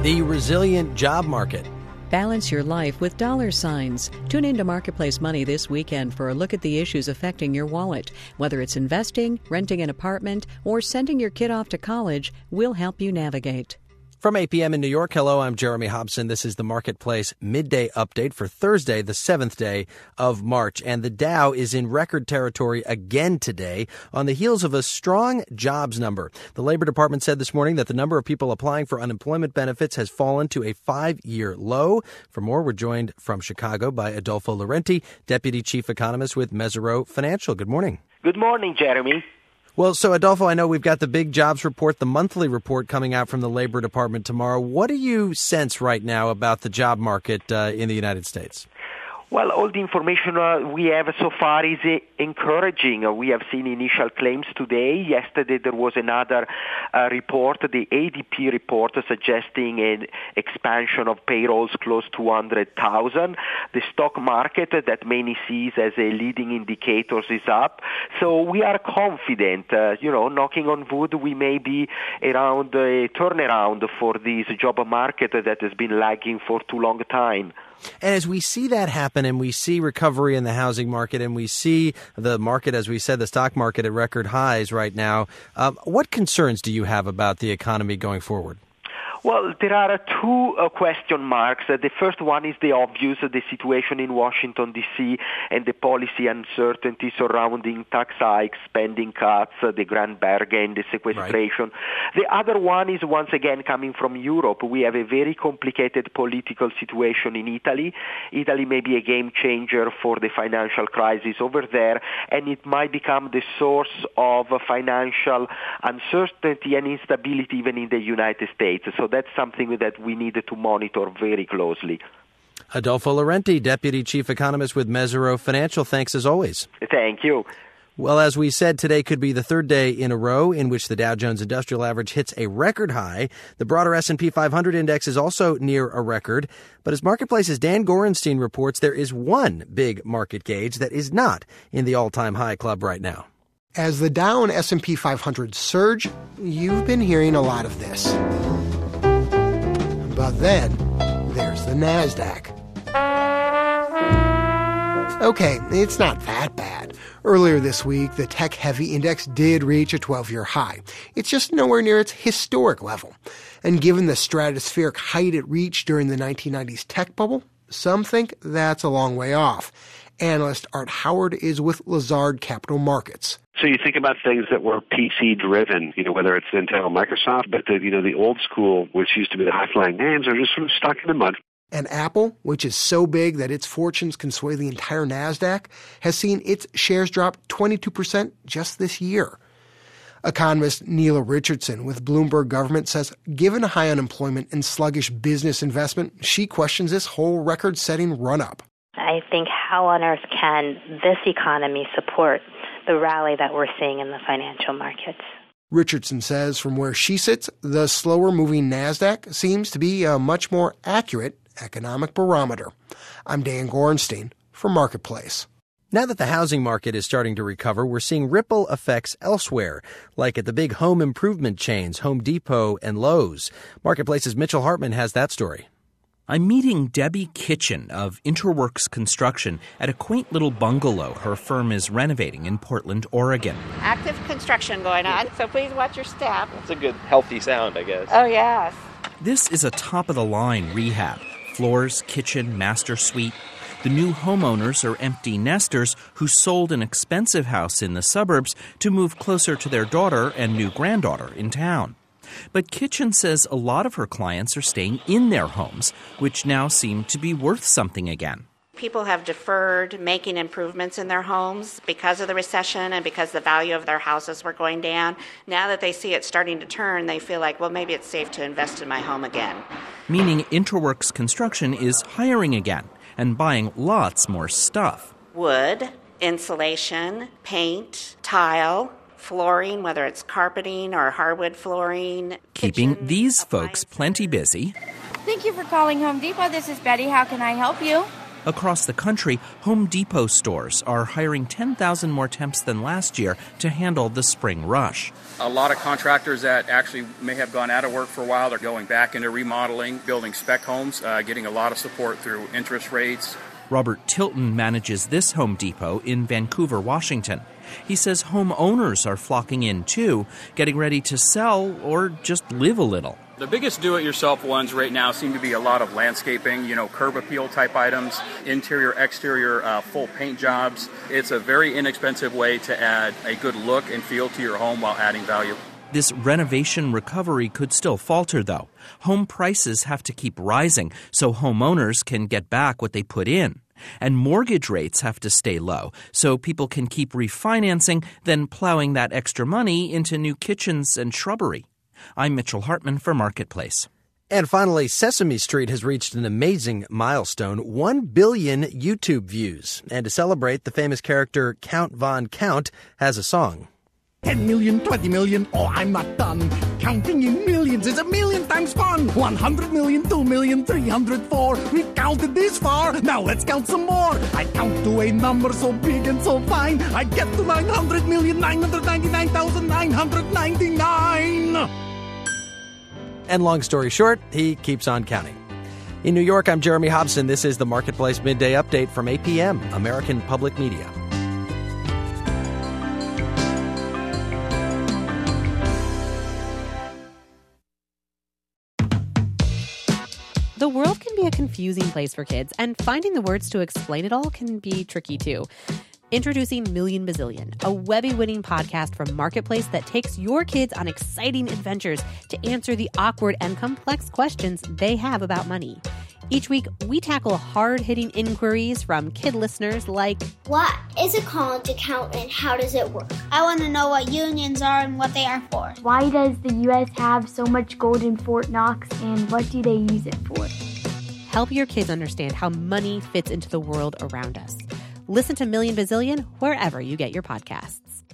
The resilient job market. Balance your life with dollar signs. Tune into Marketplace Money this weekend for a look at the issues affecting your wallet. Whether it's investing, renting an apartment, or sending your kid off to college, we'll help you navigate. From 8 p.m. in New York, hello, I'm Jeremy Hobson. This is the Marketplace midday update for Thursday, the 7th day of March. And the Dow is in record territory again today on the heels of a strong jobs number. The Labor Department said this morning that the number of people applying for unemployment benefits has fallen to a 5-year low. For more, we're joined from Chicago by Adolfo Laurenti, Deputy Chief Economist with Mesirow Financial. Good morning. Good morning, Jeremy. Well, so Adolfo, I know we've got the big jobs report, the monthly report coming out from the Labor Department tomorrow. What do you sense right now about the job market in the United States? Well, all the information we have so far is encouraging. We have seen initial claims today. Yesterday there was another report, the ADP report, suggesting an expansion of payrolls close to 100,000. The stock market that many sees as a leading indicators is up. So we are confident, knocking on wood, we may be around a turnaround for this job market that has been lagging for too long a time. And as we see that happen and we see recovery in the housing market and we see the market, as we said, the stock market at record highs right now, what concerns do you have about the economy going forward? Well, there are two question marks. The first one is the obvious, the situation in Washington, D.C., and the policy uncertainty surrounding tax hikes, spending cuts, the grand bargain, the sequestration. Right. The other one is, once again, coming from Europe. We have a very complicated political situation in Italy. Italy may be a game changer for the financial crisis over there, and it might become the source of financial uncertainty and instability even in the United States. So that's something that we need to monitor very closely. Adolfo Laurenti, Deputy Chief Economist with Mesirow Financial. Thanks as always. Thank you. Well, as we said, today could be the third day in a row in which the Dow Jones Industrial Average hits a record high. The broader S&P 500 index is also near a record. But as Marketplace's Dan Gorenstein reports, there is one big market gauge that is not in the all-time high club right now. As the Dow and S&P 500 surge, you've been hearing a lot of this. But then, there's the NASDAQ. Okay, it's not that bad. Earlier this week, the tech-heavy index did reach a 12-year high. It's just nowhere near its historic level. And given the stratospheric height it reached during the 1990s tech bubble, some think that's a long way off. Analyst Art Howard is with Lazard Capital Markets. So you think about things that were PC-driven, whether it's Intel or Microsoft, but the old school, which used to be the high-flying names, are just sort of stuck in the mud. And Apple, which is so big that its fortunes can sway the entire NASDAQ, has seen its shares drop 22% just this year. Economist Neela Richardson with Bloomberg Government says given high unemployment and sluggish business investment, she questions this whole record-setting run-up. I think how on earth can this economy support the rally that we're seeing in the financial markets? Richardson says from where she sits, the slower-moving NASDAQ seems to be a much more accurate economic barometer. I'm Dan Gorenstein for Marketplace. Now that the housing market is starting to recover, we're seeing ripple effects elsewhere, like at the big home improvement chains, Home Depot and Lowe's. Marketplace's Mitchell Hartman has that story. I'm meeting Debbie Kitchen of Interworks Construction at a quaint little bungalow her firm is renovating in Portland, Oregon. Active construction going on, so please watch your step. That's a good, healthy sound, I guess. Oh, yes. This is a top-of-the-line rehab. Floors, kitchen, master suite. The new homeowners are empty nesters who sold an expensive house in the suburbs to move closer to their daughter and new granddaughter in town. But Kitchen says a lot of her clients are staying in their homes, which now seem to be worth something again. People have deferred making improvements in their homes because of the recession and because the value of their houses were going down. Now that they see it starting to turn, they feel like, well, maybe it's safe to invest in my home again. Meaning Interworks Construction is hiring again and buying lots more stuff. Wood, insulation, paint, tile, flooring, whether it's carpeting or hardwood flooring. Keeping these folks plenty busy. Thank you for calling Home Depot. This is Betty. How can I help you? Across the country, Home Depot stores are hiring 10,000 more temps than last year to handle the spring rush. A lot of contractors that actually may have gone out of work for a while, they're going back into remodeling, building spec homes, getting a lot of support through interest rates. Robert Tilton manages this Home Depot in Vancouver, Washington. He says homeowners are flocking in too, getting ready to sell or just live a little. The biggest do-it-yourself ones right now seem to be a lot of landscaping, curb appeal type items, interior, exterior, full paint jobs. It's a very inexpensive way to add a good look and feel to your home while adding value. This renovation recovery could still falter, though. Home prices have to keep rising so homeowners can get back what they put in. And mortgage rates have to stay low so people can keep refinancing, then plowing that extra money into new kitchens and shrubbery. I'm Mitchell Hartman for Marketplace. And finally, Sesame Street has reached an amazing milestone, 1 billion YouTube views. And to celebrate, the famous character Count Von Count has a song. 10 million, 20 million, oh, I'm not done. Counting in millions is a million times fun. 100 million, 2 million, 304. We counted this far, now let's count some more. I count to a number so big and so fine. I get to 900,999,999. And long story short, he keeps on counting. In New York, I'm Jeremy Hobson. This is the Marketplace Midday Update from APM, American Public Media. The world can be a confusing place for kids, and finding the words to explain it all can be tricky too. Introducing Million Bazillion, a Webby-winning podcast from Marketplace that takes your kids on exciting adventures to answer the awkward and complex questions they have about money. Each week, we tackle hard-hitting inquiries from kid listeners like, what is a college account and how does it work? I want to know what unions are and what they are for. Why does the U.S. have so much gold in Fort Knox and what do they use it for? Help your kids understand how money fits into the world around us. Listen to Million Bazillion wherever you get your podcasts.